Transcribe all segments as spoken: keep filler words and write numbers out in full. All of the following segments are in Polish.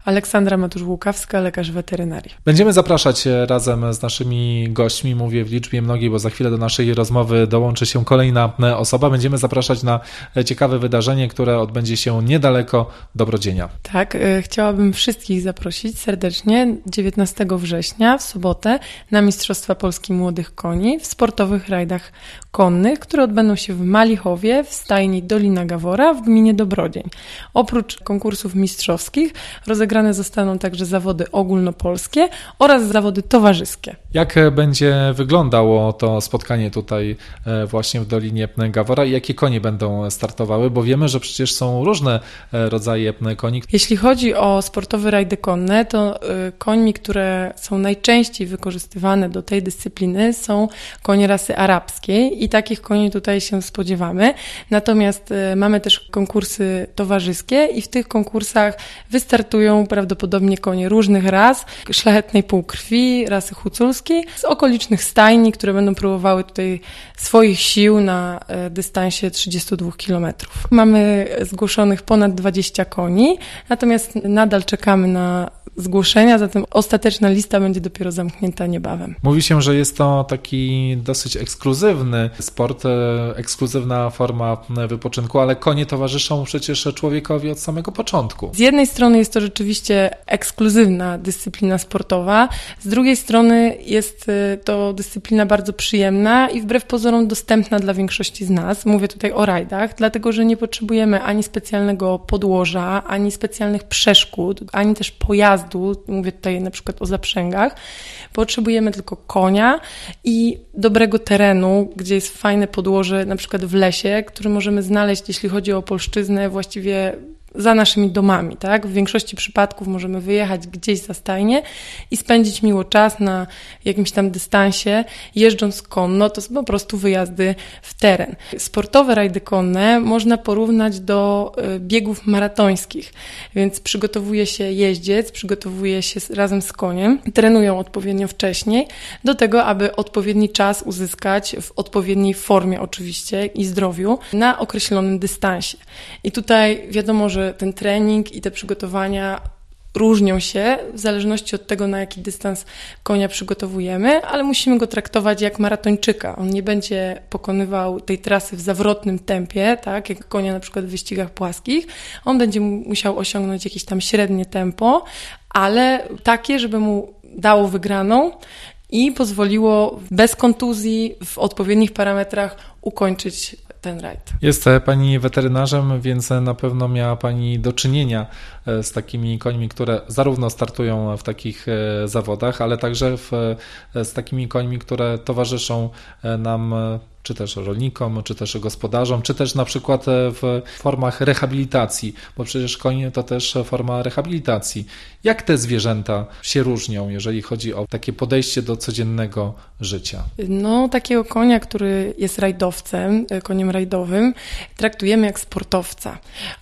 Aleksandra Matusz-Łukawska, lekarz weterynarii. Będziemy zapraszać razem z naszymi gośćmi, mówię w liczbie mnogiej, bo za chwilę do naszej rozmowy dołączy się kolejna osoba. Będziemy zapraszać na ciekawe wydarzenie, które odbędzie się niedaleko Dobrodzienia. Tak, chciałabym wszystkich zaprosić serdecznie dziewiętnastego września w sobotę na Mistrzostwa Polski Młodych Koni w sportowych rajdach konnych, które odbędą się w Malichowie, w stajni Dolina Gawora w gminie Dobrodzień. Oprócz konkursów mistrzowskich rozegrane zostaną także zawody ogólnopolskie oraz zawody towarzyskie. Jak będzie wyglądało to spotkanie tutaj właśnie w Dolinie Gawora i jakie konie będą startowały? Bo wiemy, że przecież są różne rodzaje koni. Jeśli chodzi o sportowe rajdy konne, to końmi, które są najczęściej wykorzystywane do tej dyscypliny, są konie rasy arabskiej i takich koni tutaj się spodziewamy. Natomiast mamy też konkursy towarzyskie i w tych konkursach wystartują prawdopodobnie konie różnych ras, szlachetnej półkrwi, rasy huculskiej, z okolicznych stajni, które będą próbowały tutaj swoich sił na dystansie trzydziestu dwóch kilometrów. Mamy zgłoszonych ponad dwadzieścia koni, natomiast nadal czekamy na zgłoszenia, zatem ostateczna lista będzie dopiero zamknięta niebawem. Mówi się, że jest to taki dosyć ekskluzywny sport, ekskluzywna forma wypoczynku, ale konie towarzyszą przecież człowiekowi od samego początku. Z jednej strony jest to rzeczywiście ekskluzywna dyscyplina sportowa, z drugiej strony jest to dyscyplina bardzo przyjemna i wbrew pozorom dostępna dla większości z nas. Mówię tutaj o rajdach, dlatego że nie potrzebujemy ani specjalnego podłoża, ani specjalnych przeszkód, ani też pojazdu. Mówię tutaj na przykład o zaprzęgach. Potrzebujemy tylko konia i dobrego terenu, gdzie jest fajne podłoże, na przykład w lesie, który możemy znaleźć, jeśli chodzi o polszczyznę, właściwie za naszymi domami, tak? W większości przypadków możemy wyjechać gdzieś za stajnię i spędzić miło czas na jakimś tam dystansie, jeżdżąc konno, to są po prostu wyjazdy w teren. Sportowe rajdy konne można porównać do biegów maratońskich, więc przygotowuje się jeździec, przygotowuje się razem z koniem, trenują odpowiednio wcześniej do tego, aby odpowiedni czas uzyskać w odpowiedniej formie oczywiście i zdrowiu na określonym dystansie. I tutaj wiadomo, że ten trening i te przygotowania różnią się w zależności od tego, na jaki dystans konia przygotowujemy, ale musimy go traktować jak maratończyka. On nie będzie pokonywał tej trasy w zawrotnym tempie, tak, jak konia na przykład w wyścigach płaskich. On będzie musiał osiągnąć jakieś tam średnie tempo, ale takie, żeby mu dało wygraną i pozwoliło bez kontuzji w odpowiednich parametrach ukończyć ten rajd. Jest Pani weterynarzem, więc na pewno miała Pani do czynienia z takimi końmi, które zarówno startują w takich zawodach, ale także w, z takimi końmi, które towarzyszą nam, czy też rolnikom, czy też gospodarzom, czy też na przykład w formach rehabilitacji, bo przecież koń to też forma rehabilitacji. Jak te zwierzęta się różnią, jeżeli chodzi o takie podejście do codziennego życia? No, takiego konia, który jest rajdowcem, koniem rajdowym, traktujemy jak sportowca.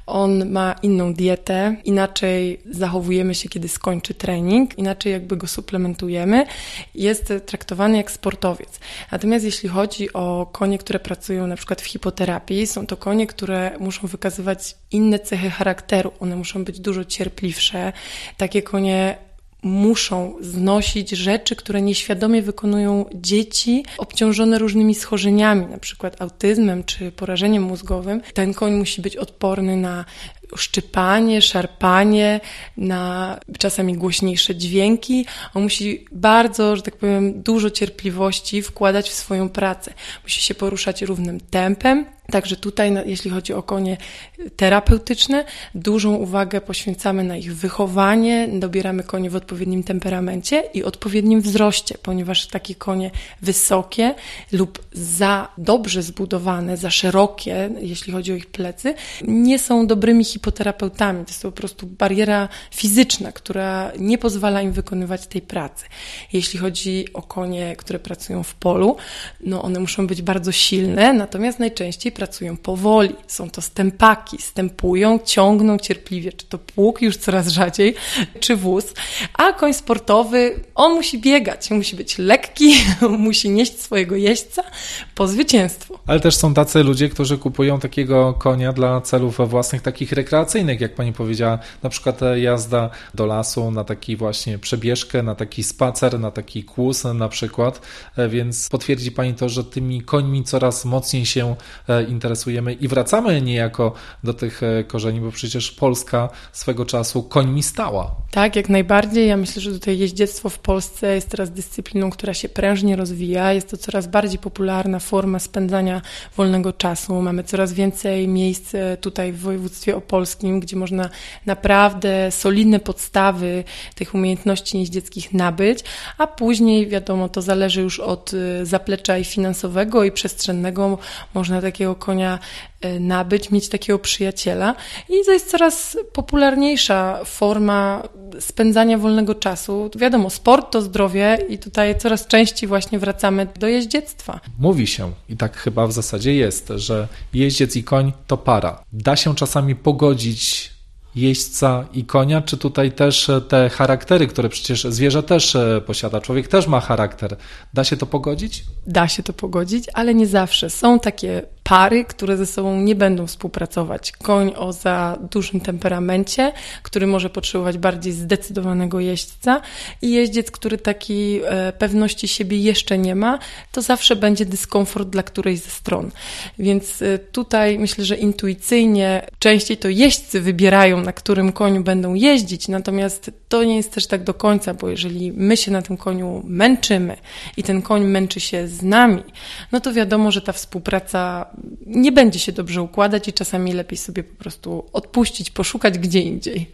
On ma inną dietę, inaczej zachowujemy się, kiedy skończy trening, inaczej jakby go suplementujemy. Jest traktowany jak sportowiec. Natomiast jeśli chodzi o konie, które pracują na przykład w hipoterapii, są to konie, które muszą wykazywać inne cechy charakteru. One muszą być dużo cierpliwsze. Takie konie muszą znosić rzeczy, które nieświadomie wykonują dzieci obciążone różnymi schorzeniami, na przykład autyzmem czy porażeniem mózgowym. Ten koń musi być odporny na szczypanie, szarpanie, na czasami głośniejsze dźwięki. On musi bardzo, że tak powiem, dużo cierpliwości wkładać w swoją pracę. Musi się poruszać równym tempem. Także tutaj, jeśli chodzi o konie terapeutyczne, dużą uwagę poświęcamy na ich wychowanie, dobieramy konie w odpowiednim temperamencie i odpowiednim wzroście, ponieważ takie konie wysokie lub za dobrze zbudowane, za szerokie, jeśli chodzi o ich plecy, nie są dobrymi hipoterapeutami. To jest to po prostu bariera fizyczna, która nie pozwala im wykonywać tej pracy. Jeśli chodzi o konie, które pracują w polu, no one muszą być bardzo silne, natomiast najczęściej pracują powoli. Są to stępaki, stępują, ciągną cierpliwie, czy to pług już coraz rzadziej, czy wóz. A koń sportowy, on musi biegać, musi być lekki, musi nieść swojego jeźdźca po zwycięstwo. Ale też są tacy ludzie, którzy kupują takiego konia dla celów własnych, takich rekreacyjnych, jak pani powiedziała, na przykład jazda do lasu na taki właśnie przebieżkę, na taki spacer, na taki kłus na przykład, więc potwierdzi pani to, że tymi końmi coraz mocniej się interesujemy i wracamy niejako do tych korzeni, bo przecież Polska swego czasu końmi stała. Tak, jak najbardziej. Ja myślę, że tutaj jeździectwo w Polsce jest teraz dyscypliną, która się prężnie rozwija. Jest to coraz bardziej popularna forma spędzania wolnego czasu. Mamy coraz więcej miejsc tutaj w województwie opolskim, gdzie można naprawdę solidne podstawy tych umiejętności jeździeckich nabyć, a później, wiadomo, to zależy już od zaplecza i finansowego, i przestrzennego. Można takiego konia nabyć, mieć takiego przyjaciela i to jest coraz popularniejsza forma spędzania wolnego czasu. Wiadomo, sport to zdrowie i tutaj coraz częściej właśnie wracamy do jeździectwa. Mówi się, i tak chyba w zasadzie jest, że jeździec i koń to para. Da się czasami pogodzić jeźdźca i konia, czy tutaj też te charaktery, które przecież zwierzę też posiada, człowiek też ma charakter. Da się to pogodzić? Da się to pogodzić, ale nie zawsze. Są takie pary, które ze sobą nie będą współpracować. Koń o za dużym temperamencie, który może potrzebować bardziej zdecydowanego jeźdźca i jeździec, który takiej e, pewności siebie jeszcze nie ma, to zawsze będzie dyskomfort dla którejś ze stron. Więc e, tutaj myślę, że intuicyjnie częściej to jeźdźcy wybierają, na którym koniu będą jeździć, natomiast to nie jest też tak do końca, bo jeżeli my się na tym koniu męczymy i ten koń męczy się z nami, no to wiadomo, że ta współpraca nie będzie się dobrze układać i czasami lepiej sobie po prostu odpuścić, poszukać gdzie indziej.